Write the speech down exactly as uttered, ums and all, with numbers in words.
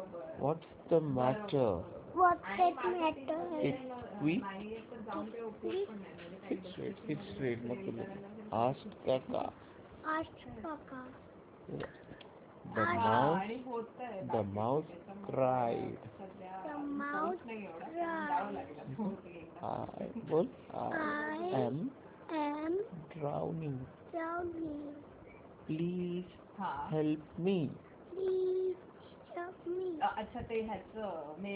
What's the matter? What's it matter? It's sweet. Sit straight. Sit straight. नको बोलू. Asked Kaka. Ask Kaka. The mouse. The mouse cried. The mouse cried. I. बोल. I I am am drowning. drowning. Please help me. Please help me.